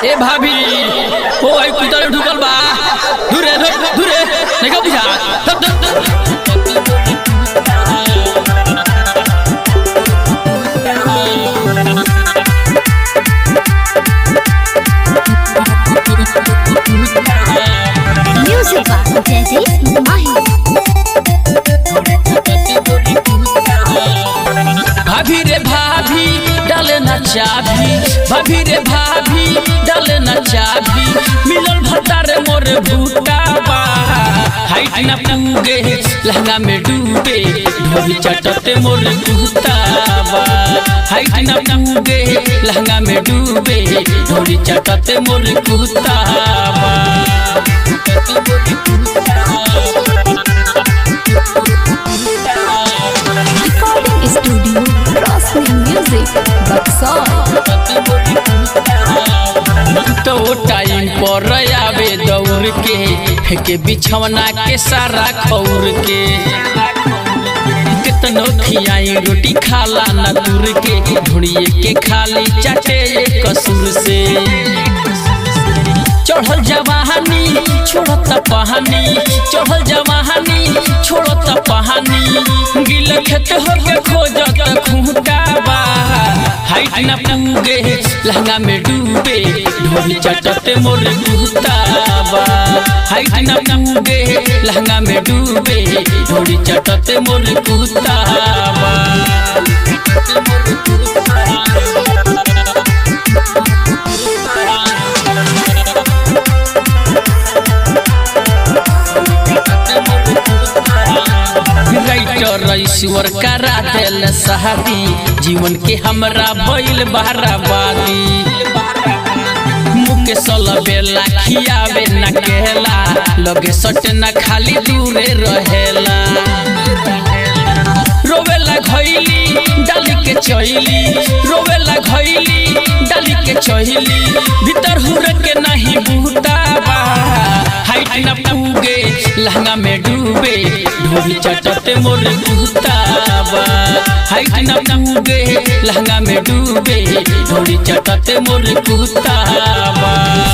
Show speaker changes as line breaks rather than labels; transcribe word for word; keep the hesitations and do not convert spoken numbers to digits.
ए भाभी ओ आई कुतर ढुकल बा दूरे दूरे नहीं का बुझा धप
म्यूजिक बा जैसे माही
भाभी रे भाभी डाले ना चाभी भाभी रे भाभी डाले ना चाभी मिलल भतारे मोरे भूटा बा हाइट ना पूगे लहंगा में डूबे ढोली चटते मोरे भूटा बा हाइट ना पूगे लहंगा में डूबे ढोली चटते मोरे भूटा बा
स्टूडियो रोशनी म्यूजिक बक्सर
तो टाइम पर आवे दौड़ के फेंके बिछौना के सारा खौर के कितनो खियाई रोटी खाला न दूर के ढूंढिए के खाली चाटे कसूर से चढ़ल जवानी छोड़त पहानी चढ़ल जवानी छोड़त पहानी गिल खेत होके खोजत खूंटा बा हाइट न पूगे लहंगा में डूबे ढोली चटते मोरे खूंटा बा हाइट न पूगे लहंगा में डूबे ढोली चटते मोरे खूंटा बा ईश्वर करा दिल शादी जीवन के हमरा भइल बहराबादी मुके सल बेला खियावे न केला लगे सट न खाली दूरे रहेला रोवेला घइली डाली के चहिली रोवेला घइली डाली के चहिली भीतर हुर के नहीं बूटा बा हाइट न पूगे लहंगा में डूबे ढोली चटते मोरे बूटा बा हाइट न पूगे लहंगा में डूबे ढोली चटते मोरे बूटा बा।